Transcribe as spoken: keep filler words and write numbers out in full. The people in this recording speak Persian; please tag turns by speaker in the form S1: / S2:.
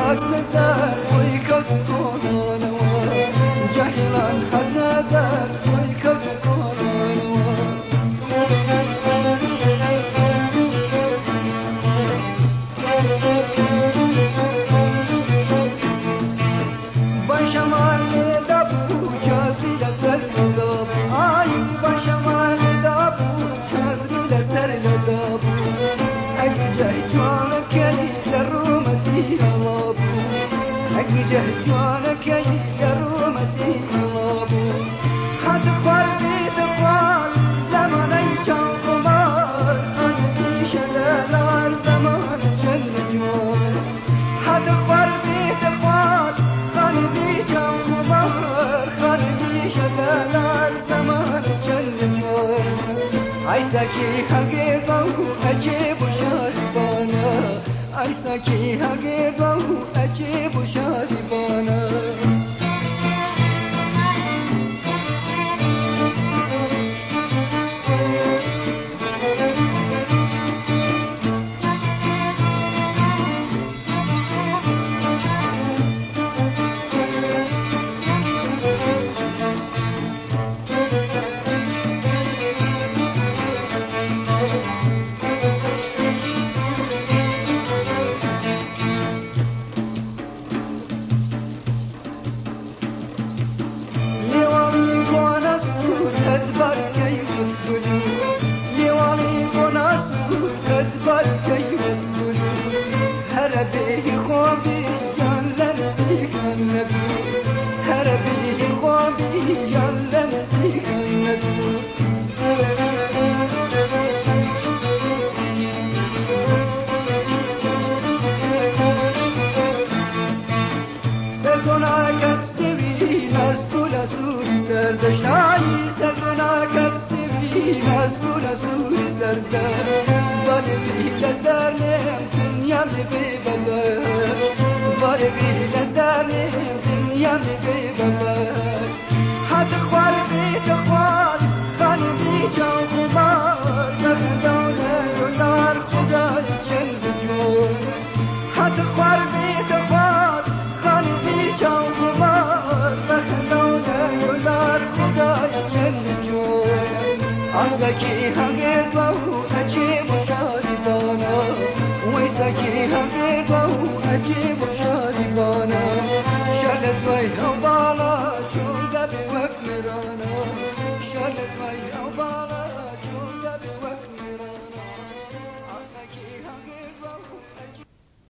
S1: حق ندار ويكتون جاهلا حق ندار ويكتون بشمال دبو جادي لسر دب آي بشمال دبو جادي لسر دب أجه جوانك لرومتي لابو أجه جوانك لرومتي لابو حد خوار بيت خوار زمان جان قمار خاني شلالار زمان جن جوان حد خوار بيت خوار خاني جان قمار خاني شلالار زمان جن جوان عيساكي هاجر باهو أجيب شاربانا عيساكي هاجر باهو أجيب شاربانا هربي خوابي يلا نزيك النبي هربي خوابي يلا نزيك النبي سردنا كتبي نزول سوري سردشتاي سردنا كتبي نزول سوري سردشتاي باربي لسرنم دنيا ببلد باربي لسرنم دنيا ببلد حد خوار بيت خوار خاني بيجان خمار بخدان دولار خدای جلد جون حد خوار بيت خوار خاني بيجان خمار بخدان دولار خدای جلد جون عزكي هنگیر باهو أجيب شاربانا ويسكي هنگیر باهو أجيب شاربانا شلت ويها بالا شو ذا بوك مرانا شلت ويها